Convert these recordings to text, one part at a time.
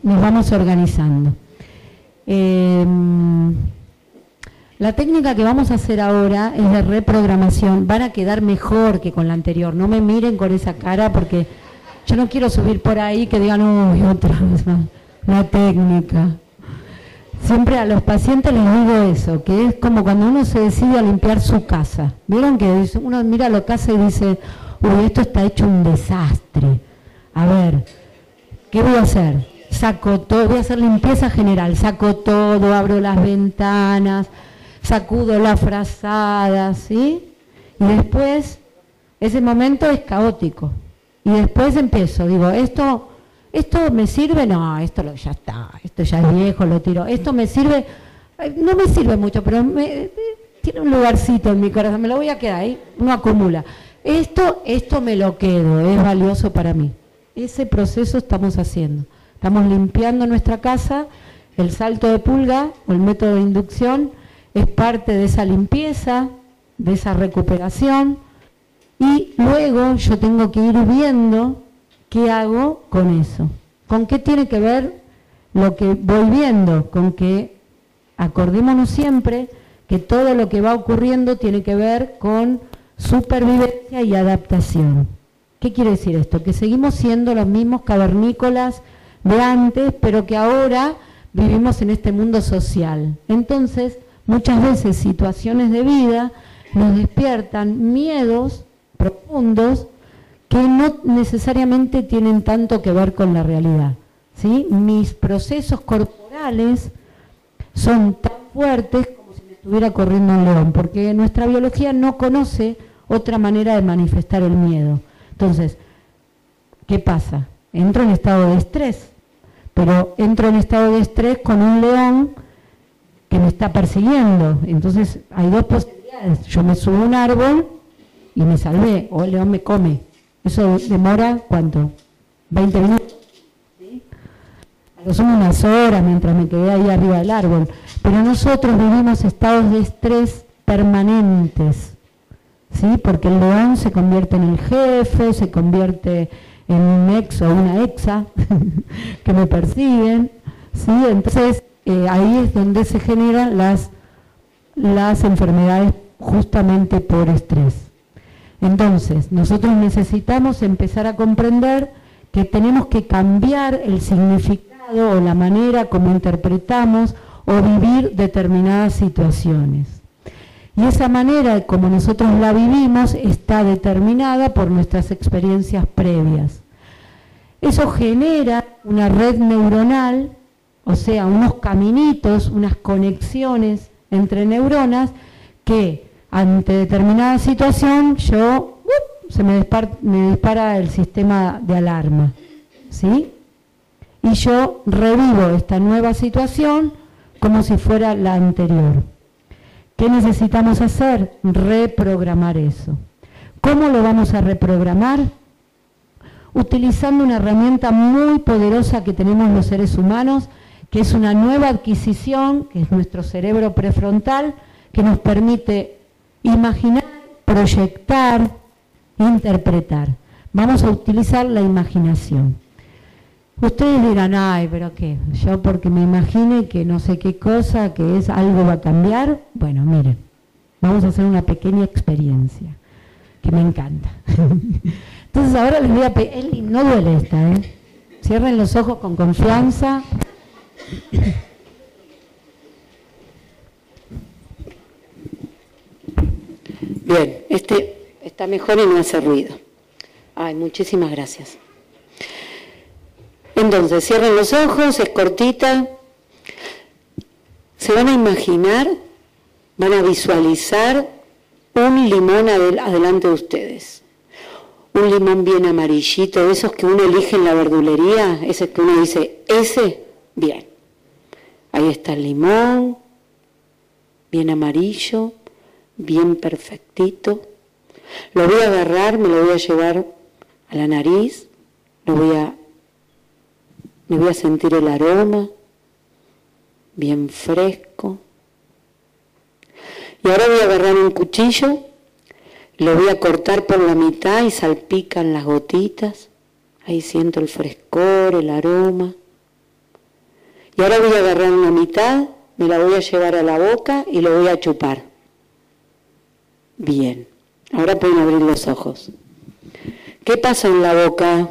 nos vamos organizando. La técnica que vamos a hacer ahora es de reprogramación. Van a quedar mejor que con la anterior. No me miren con esa cara porque yo no quiero subir por ahí que digan, uy, otra vez la técnica. Siempre a los pacientes les digo eso, que es como cuando uno se decide a limpiar su casa. ¿Vieron que uno mira la casa y dice, uy, esto está hecho un desastre? A ver, ¿qué voy a hacer? Saco todo, voy a hacer limpieza general, saco todo, abro las ventanas, sacudo la frazada, ¿sí? Y después, ese momento es caótico. Y después empiezo, digo, ¿esto me sirve? No, ya está, esto ya es viejo, lo tiro. Esto me sirve, no me sirve mucho, pero tiene un lugarcito en mi corazón, me lo voy a quedar ahí, no acumula. Esto me lo quedo, es valioso para mí. Ese proceso estamos haciendo. Estamos limpiando nuestra casa, el salto de pulga o el método de inducción es parte de esa limpieza, de esa recuperación, y luego yo tengo que ir viendo qué hago con eso. ¿Con qué tiene que ver lo que voy viendo? Con que acordémonos siempre que todo lo que va ocurriendo tiene que ver con supervivencia y adaptación. ¿Qué quiere decir esto? Que seguimos siendo los mismos cavernícolas de antes, pero que ahora vivimos en este mundo social. Entonces, muchas veces situaciones de vida nos despiertan miedos profundos que no necesariamente tienen tanto que ver con la realidad, ¿sí? Mis procesos corporales son tan fuertes como si me estuviera corriendo un león, porque nuestra biología no conoce otra manera de manifestar el miedo. Entonces, ¿qué pasa? Entro en estado de estrés, pero entro en estado de estrés con un león que me está persiguiendo. Entonces, hay dos posibilidades. Yo me subo a un árbol y me salvé, o el león me come. Eso demora, ¿cuánto? 20 minutos. ¿Sí? A lo sumo unas horas mientras me quedé ahí arriba del árbol. Pero nosotros vivimos estados de estrés permanentes, ¿sí? Porque el león se convierte en el jefe, se convierte en un ex o una exa que me persiguen, ¿sí? Entonces, ahí es donde se generan las enfermedades justamente por estrés. Entonces, nosotros necesitamos empezar a comprender que tenemos que cambiar el significado o la manera como interpretamos o vivir determinadas situaciones. Y esa manera como nosotros la vivimos está determinada por nuestras experiencias previas. Eso genera una red neuronal, o sea, unos caminitos, unas conexiones entre neuronas que ante determinada situación me dispara el sistema de alarma, ¿sí? Y yo revivo esta nueva situación como si fuera la anterior. ¿Qué necesitamos hacer? Reprogramar eso. ¿Cómo lo vamos a reprogramar? Utilizando una herramienta muy poderosa que tenemos los seres humanos, que es una nueva adquisición, que es nuestro cerebro prefrontal, que nos permite imaginar, proyectar, interpretar. Vamos a utilizar la imaginación. Ustedes dirán, ay, pero ¿qué? Yo porque me imagine que no sé qué cosa, que es algo va a cambiar. Bueno, miren, vamos a hacer una pequeña experiencia, que me encanta. Entonces ahora les voy a pedir, no duele esta, ¿eh? Cierren los ojos con confianza. Bien, este está mejor y no hace ruido. Ay, muchísimas gracias. Entonces, cierren los ojos, es cortita. Se van a imaginar, van a visualizar un limón adelante de ustedes. Un limón bien amarillito, de esos que uno elige en la verdulería, ese que uno dice, ese, bien. Ahí está el limón, bien amarillo, bien perfectito. Lo voy a agarrar, me lo voy a llevar a la nariz, me voy a sentir el aroma, bien fresco. Y ahora voy a agarrar un cuchillo, lo voy a cortar por la mitad y salpican las gotitas. Ahí siento el frescor, el aroma. Y ahora voy a agarrar una mitad, me la voy a llevar a la boca y lo voy a chupar. Bien, ahora pueden abrir los ojos. ¿Qué pasa en la boca?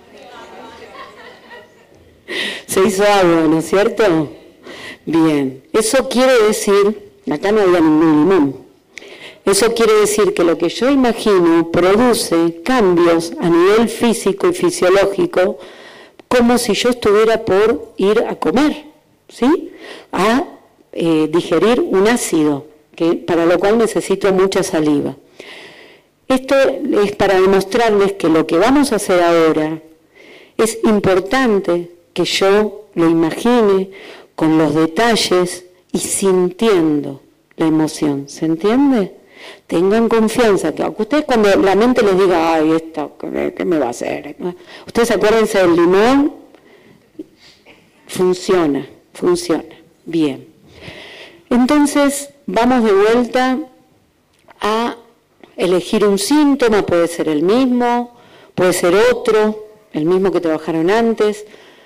Se hizo agua, ¿no es cierto? Bien, eso quiere decir, acá no había ningún limón, eso quiere decir que lo que yo imagino produce cambios a nivel físico y fisiológico, como si yo estuviera por ir a comer, ¿sí? A digerir un ácido, para lo cual necesito mucha saliva. Esto es para demostrarles que lo que vamos a hacer ahora es importante que yo lo imagine con los detalles y sintiendo la emoción. ¿Se entiende? Tengan confianza. Que ustedes cuando la mente les diga, ay, esto, ¿qué me va a hacer? Ustedes acuérdense del limón. Funciona. Bien. Entonces, vamos de vuelta a elegir un síntoma. Puede ser el mismo, puede ser otro, el mismo que trabajaron antes.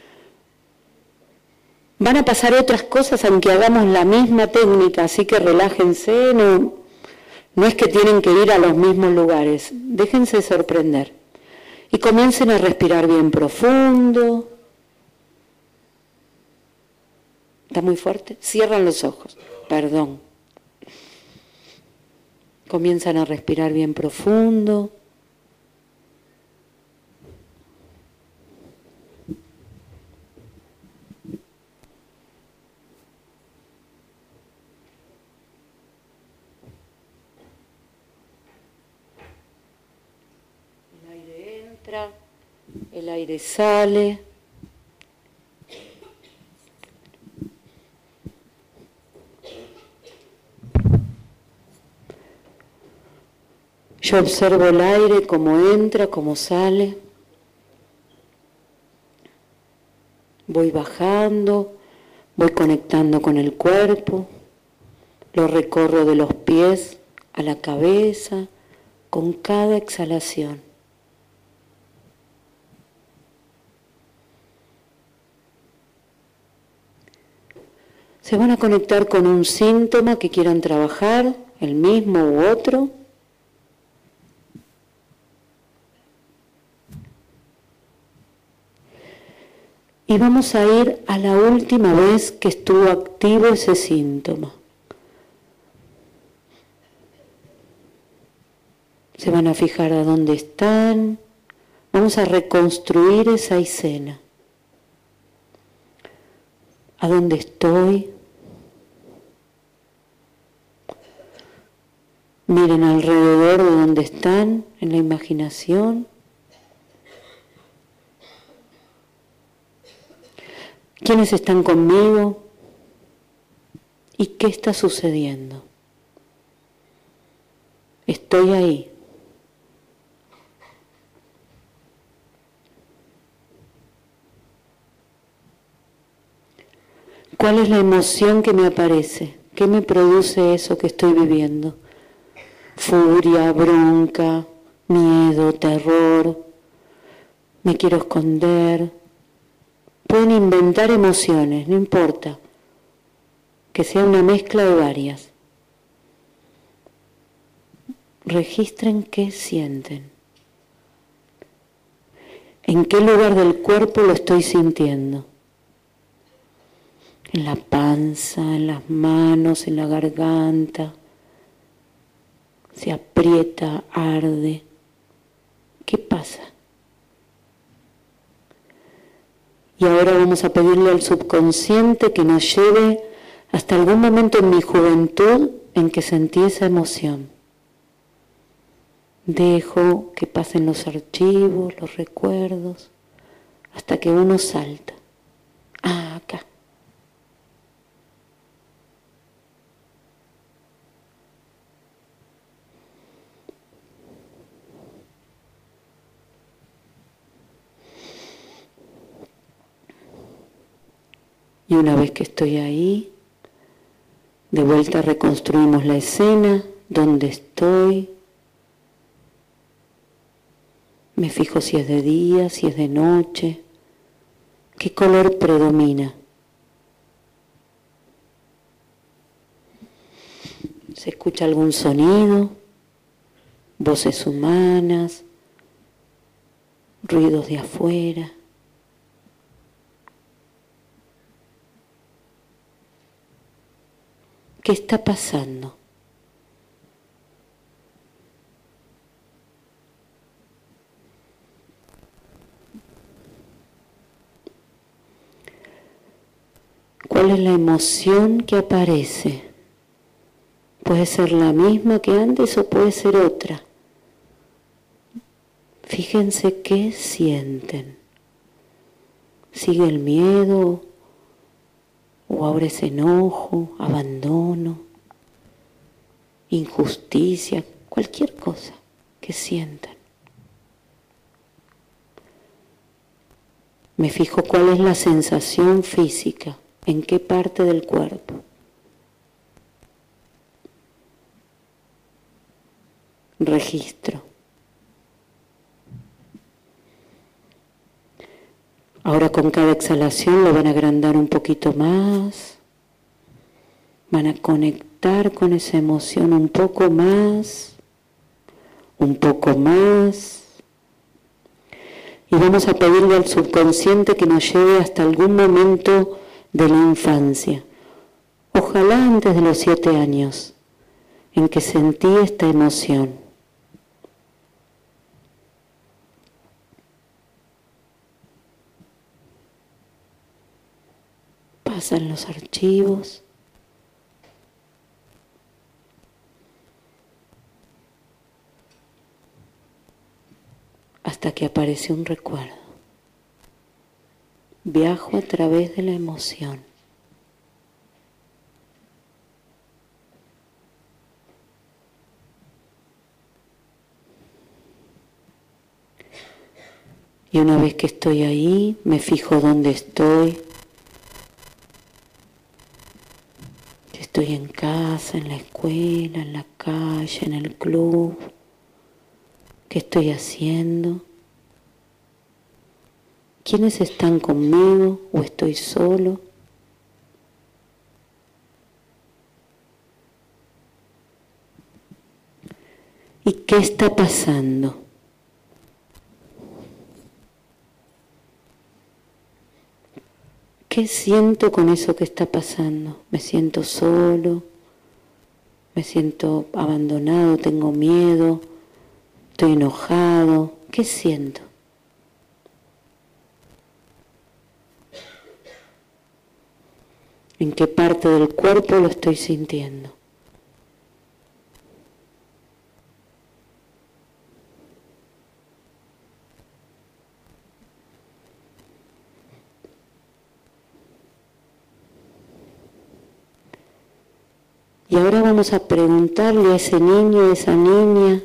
Van a pasar otras cosas aunque hagamos la misma técnica, así que relájense, no es que tienen que ir a los mismos lugares, déjense sorprender. Y comiencen a respirar bien profundo. ¿Está muy fuerte? Cierran los ojos, perdón. Comienzan a respirar bien profundo. El aire sale. Yo observo el aire, cómo entra, cómo sale. Voy bajando, voy conectando con el cuerpo. Lo recorro de los pies a la cabeza con cada exhalación. Se van a conectar con un síntoma que quieran trabajar, el mismo u otro. Y vamos a ir a la última vez que estuvo activo ese síntoma. Se van a fijar a dónde están. Vamos a reconstruir esa escena. ¿A dónde estoy? Miren alrededor de donde están, en la imaginación. ¿Quiénes están conmigo? ¿Y qué está sucediendo? Estoy ahí. ¿Cuál es la emoción que me aparece? ¿Qué me produce eso que estoy viviendo? Furia, bronca, miedo, terror, me quiero esconder. Pueden inventar emociones, no importa, que sea una mezcla de varias. Registren qué sienten. ¿En qué lugar del cuerpo lo estoy sintiendo? En la panza, en las manos, en la garganta. Se aprieta, arde. ¿Qué pasa? Y ahora vamos a pedirle al subconsciente que nos lleve hasta algún momento en mi juventud en que sentí esa emoción. Dejo que pasen los archivos, los recuerdos, hasta que uno salta. Ah, acá. Y una vez que estoy ahí, de vuelta reconstruimos la escena, dónde estoy. Me fijo si es de día, si es de noche, qué color predomina. escucha algún sonido, voces humanas, ruidos de afuera. ¿Qué está pasando? ¿Cuál es la emoción que aparece? Puede ser la misma que antes o puede ser otra. Fíjense qué sienten. ¿Sigue el miedo? ¿O ahora es enojo, abandono, injusticia? Cualquier cosa que sientan. Me fijo cuál es la sensación física, en qué parte del cuerpo. Registro. Ahora con cada exhalación lo van a agrandar un poquito más. Van a conectar con esa emoción un poco más. Un poco más. Y vamos a pedirle al subconsciente que nos lleve hasta algún momento de la infancia. Ojalá antes de los 7 años, en que sentí esta emoción. Pasan los archivos. Hasta que aparece un recuerdo. Viajo a través de la emoción. Y una vez que estoy ahí, me fijo dónde estoy. Si estoy en casa, en la escuela, en la calle, en el club. ¿Qué estoy haciendo? ¿Quiénes están conmigo o estoy solo? ¿Y qué está pasando? ¿Qué siento con eso que está pasando? ¿Me siento solo? ¿Me siento abandonado? ¿Tengo miedo? ¿Estoy enojado? ¿Qué siento? ¿En qué parte del cuerpo lo estoy sintiendo? Y ahora vamos a preguntarle a ese niño, a esa niña,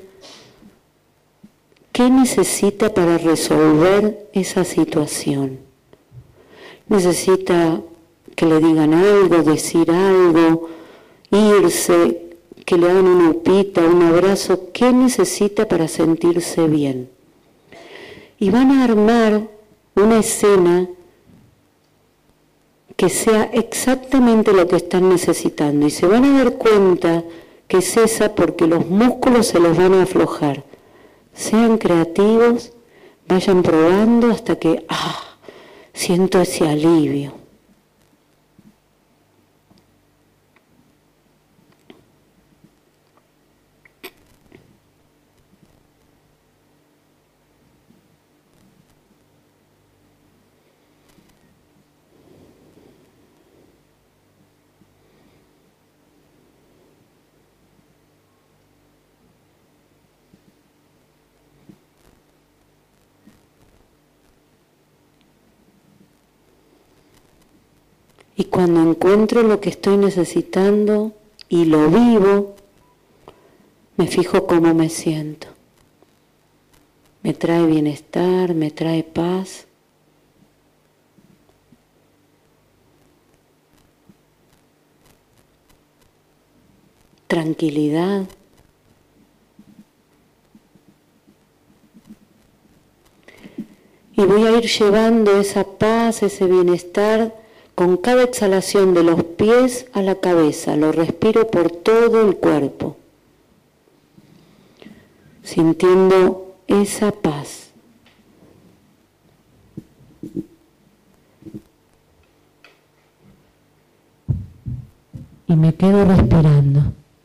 ¿qué necesita para resolver esa situación? ¿Necesita que le digan algo, decir algo, irse, que le hagan una upita, un abrazo? ¿Qué necesita para sentirse bien? Y van a armar una escena que sea exactamente lo que están necesitando. Y se van a dar cuenta que es esa porque los músculos se los van a aflojar. Sean creativos, vayan probando hasta que siento ese alivio. Y cuando encuentro lo que estoy necesitando y lo vivo, me fijo cómo me siento. Me trae bienestar, me trae paz. Tranquilidad. Y voy a ir llevando esa paz, ese bienestar con cada exhalación de los pies a la cabeza, lo respiro por todo el cuerpo, sintiendo esa paz. Y me quedo respirando.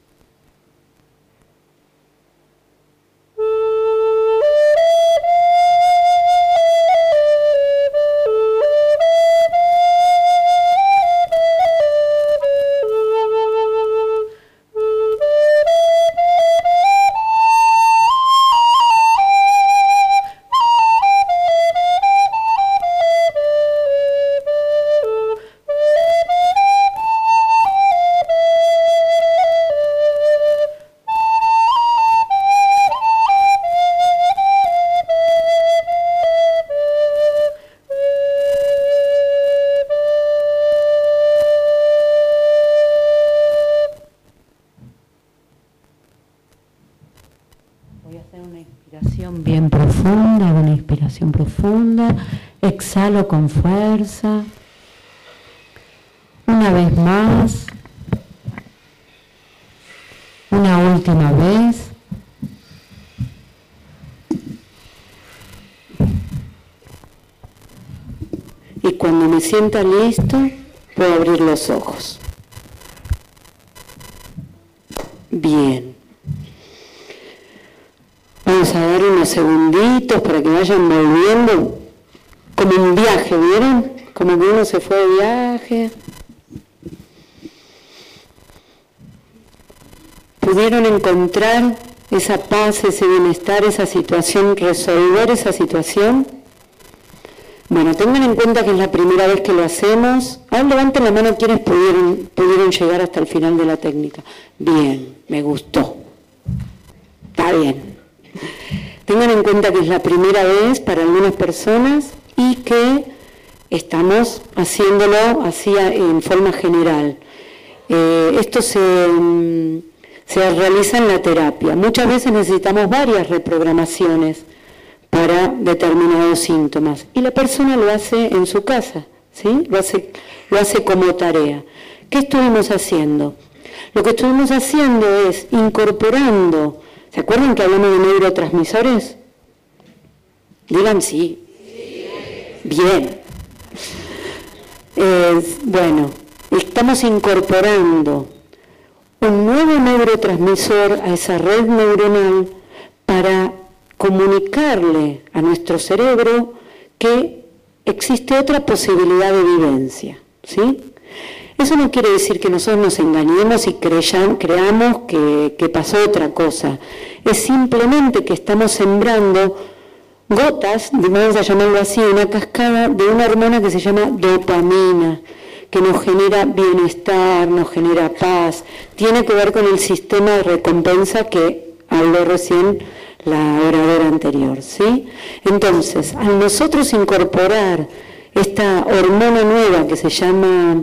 Bien profunda, una inspiración profunda, exhalo con fuerza, una vez más, una última vez, y cuando me sienta listo, puedo abrir los ojos. Bien. Vamos a dar unos segunditos para que vayan volviendo, como un viaje, ¿vieron? Como que uno se fue de viaje. ¿Pudieron encontrar esa paz, ese bienestar, esa situación, resolver esa situación? Bueno, tengan en cuenta que es la primera vez que lo hacemos. Ahora levanten la mano quienes pudieron llegar hasta el final de la técnica. Bien, me gustó. Está bien. Tengan en cuenta que es la primera vez para algunas personas y que estamos haciéndolo así en forma general. Esto se realiza en la terapia. Muchas veces necesitamos varias reprogramaciones para determinados síntomas y la persona lo hace en su casa, ¿sí? Lo hace como tarea. ¿Qué estuvimos haciendo? Lo que estuvimos haciendo es incorporando. ¿Se acuerdan que hablamos de neurotransmisores? Digan sí. Bien. Bueno, estamos incorporando un nuevo neurotransmisor a esa red neuronal para comunicarle a nuestro cerebro que existe otra posibilidad de vivencia, ¿sí? Eso no quiere decir que nosotros nos engañemos y creamos que pasó otra cosa. Es simplemente que estamos sembrando gotas, vamos a llamarlo así, una cascada de una hormona que se llama dopamina, que nos genera bienestar, nos genera paz. Tiene que ver con el sistema de recompensa que habló recién la oradora anterior, ¿sí? Entonces, al nosotros incorporar esta hormona nueva que se llama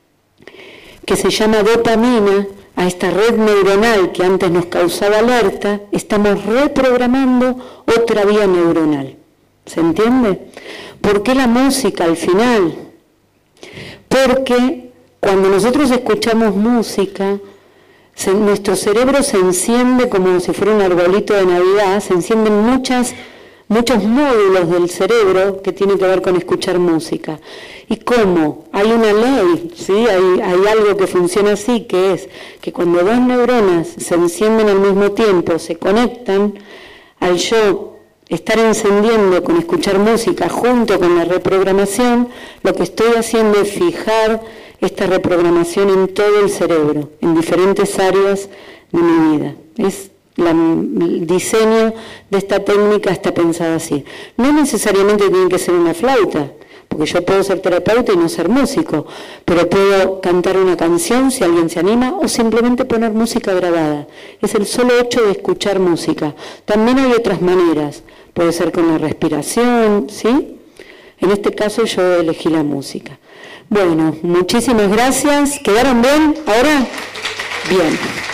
dopamina a esta red neuronal que antes nos causaba alerta, estamos reprogramando otra vía neuronal. ¿Se entiende? ¿Por qué la música al final? Porque cuando nosotros escuchamos música, nuestro cerebro se enciende como si fuera un arbolito de Navidad, se encienden muchos módulos del cerebro que tienen que ver con escuchar música. ¿Y cómo? Hay una ley, ¿sí? Hay algo que funciona así, que es que cuando dos neuronas se encienden al mismo tiempo, se conectan, al yo estar encendiendo con escuchar música junto con la reprogramación, lo que estoy haciendo es fijar esta reprogramación en todo el cerebro, en diferentes áreas de mi vida. El diseño de esta técnica está pensado así. No necesariamente tiene que ser una flauta, porque yo puedo ser terapeuta y no ser músico, pero puedo cantar una canción si alguien se anima o simplemente poner música grabada. Es el solo hecho de escuchar música. También hay otras maneras, puede ser con la respiración, ¿sí? En este caso yo elegí la música. Bueno, muchísimas gracias. ¿Quedaron bien ahora? Bien.